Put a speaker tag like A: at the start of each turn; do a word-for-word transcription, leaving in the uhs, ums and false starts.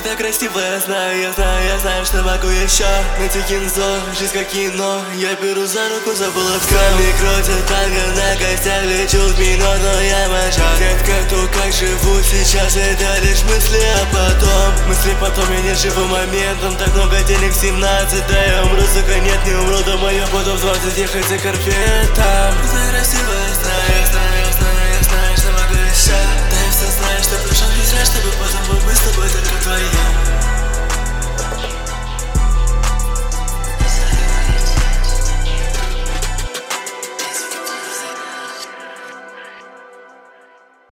A: так красиво, я знаю, я знаю, я знаю, что могу еще найти кинзо, жизнь как кино. Я беру за руку, забыла в кроме крутят танго на костях, лечу в минут, но я молчал. Детка, то как живу сейчас, это лишь мысли, а потом мысли потом, я не живу моментом. Так много денег, семнадцать, да я умру, сука, нет, не умру, до моё буду в двадцать ехать за корпетом. Ты красиво, я знаю, я знаю, я знаю, я знаю, что могу еще